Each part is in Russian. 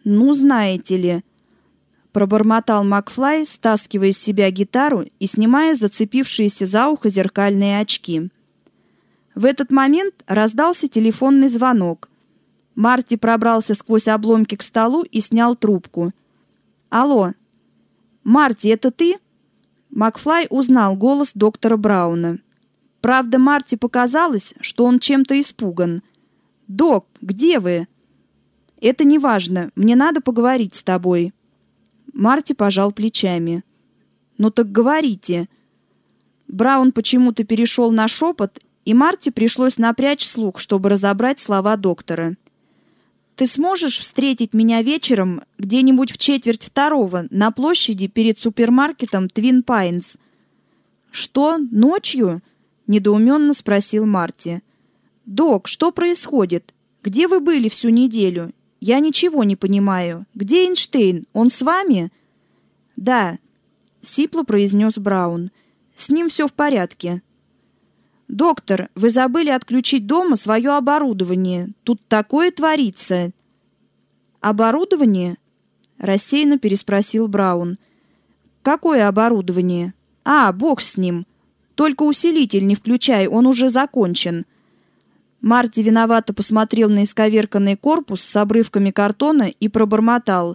«Ну, знаете ли», — пробормотал Макфлай, стаскивая с себя гитару и снимая зацепившиеся за ухо зеркальные очки. В этот момент раздался телефонный звонок. Марти пробрался сквозь обломки к столу и снял трубку. «Алло, Марти, это ты?» Макфлай узнал голос доктора Брауна. Правда, Марти показалось, что он чем-то испуган. «Док, где вы?» «Это не важно, мне надо поговорить с тобой». Марти пожал плечами. «Ну так говорите». Браун почему-то перешел на шепот, и Марти пришлось напрячь слух, чтобы разобрать слова доктора. «Ты сможешь встретить меня вечером где-нибудь в 1:45 на площади перед супермаркетом Твин Пайнс?» «Что, ночью?» — недоуменно спросил Марти. «Док, что происходит? Где вы были всю неделю? Я ничего не понимаю. Где Эйнштейн? Он с вами?» «Да», — сипло произнес Браун. «С ним все в порядке». «Доктор, вы забыли отключить дома свое оборудование. Тут такое творится». «Оборудование?» — рассеянно переспросил Браун. «Какое оборудование? А, бог с ним. Только усилитель не включай, он уже закончен». Марти виновато посмотрел на исковерканный корпус с обрывками картона и пробормотал.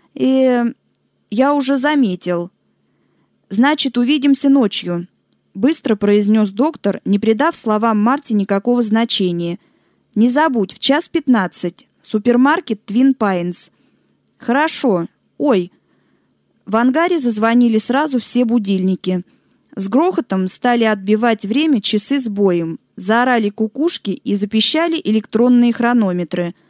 Я уже заметил». «Значит, увидимся ночью», — быстро произнес доктор, не придав словам Марти никакого значения. «Не забудь, в 1:15. Супермаркет Твин Пайнс». «Хорошо. Ой». В ангаре зазвонили сразу все будильники. С грохотом стали отбивать время часы с боем. Заорали кукушки и запищали электронные хронометры.